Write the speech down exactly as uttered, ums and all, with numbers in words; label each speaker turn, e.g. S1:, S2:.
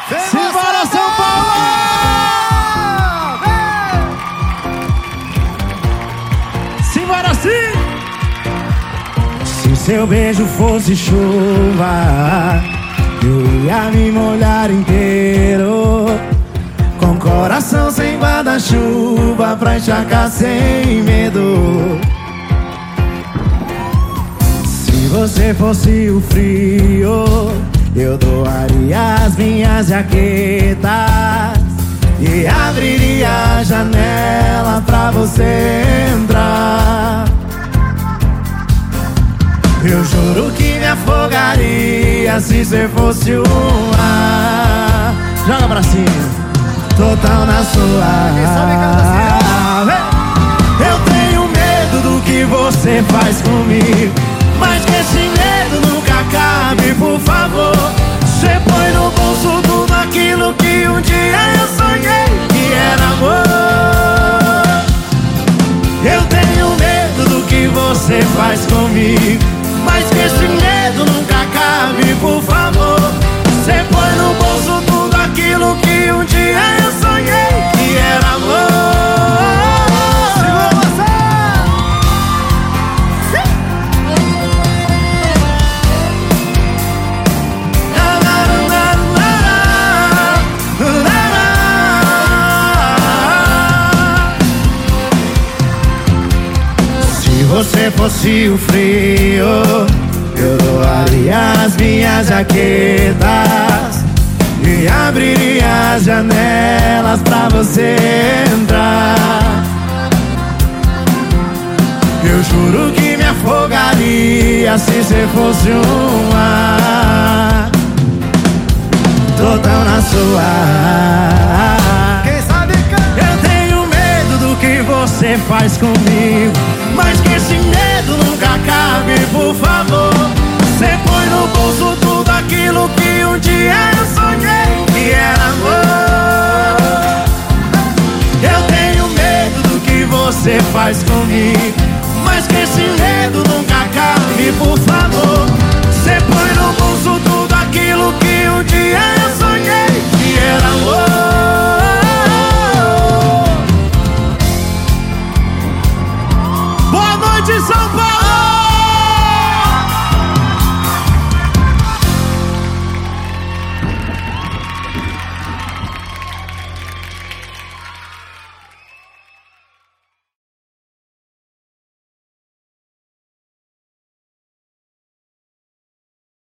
S1: Simbora, São Paulo! Simbora sim! Se seu beijo fosse chuva, eu ia me molhar inteiro, com coração sem guarda-chuva pra encharcar sem medo. Se você fosse o frio, eu doaria as minhas jaquetas e abriria a janela pra você entrar. Eu juro que me afogaria se você fosse o ar. Joga pra cima, total na sua. Eu tenho medo do que você faz comigo, mas que esse medo nunca acabe, por favor. Você põe no bolso tudo aquilo que um dia eu sonhei que era amor. Eu tenho medo do que você faz comigo, mas que esse medo nunca acabe, por favor. Você põe no bolso tudo aquilo que um dia eu sonhei que era amor. Se você fosse o frio, eu doaria as minhas jaquetas e abriria as janelas pra você entrar. Eu juro que me afogaria se você fosse um ar, total na sua.
S2: Quem sabe canta.
S1: Eu tenho medo do que você faz comigo, mas que esse medo nunca acabe, por favor. Você põe no bolso tudo aquilo que um dia eu sonhei que era amor. Eu tenho medo do que você faz comigo,